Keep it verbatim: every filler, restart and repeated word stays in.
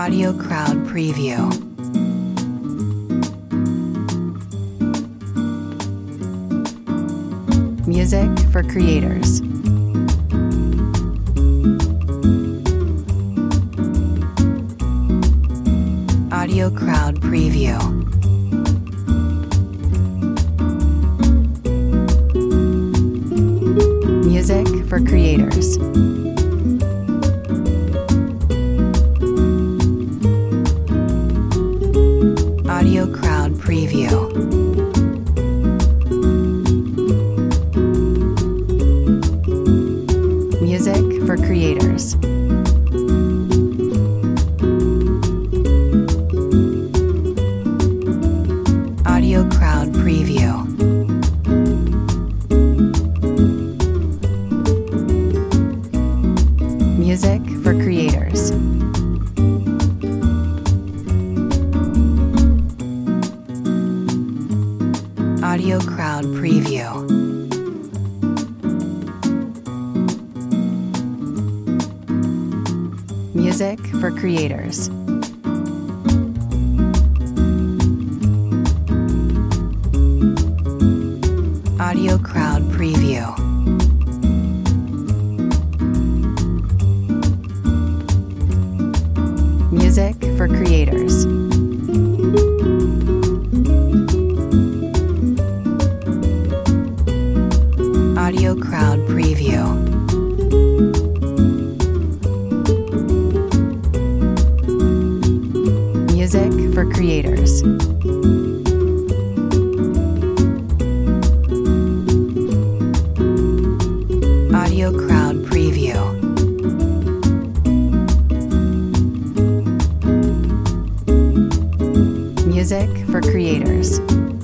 Audio Crowd Preview. Music for creators. Audio Crowd Preview. Music for creators. Audio Crowd Preview. Music for creators. Audio Crowd Preview. Music for creators. Audio Crowd Preview. Music for creators. Audio Crowd Preview. Music for creators. Audio Crowd Preview. Music for creators. Audio Crowd Preview. Music for creators.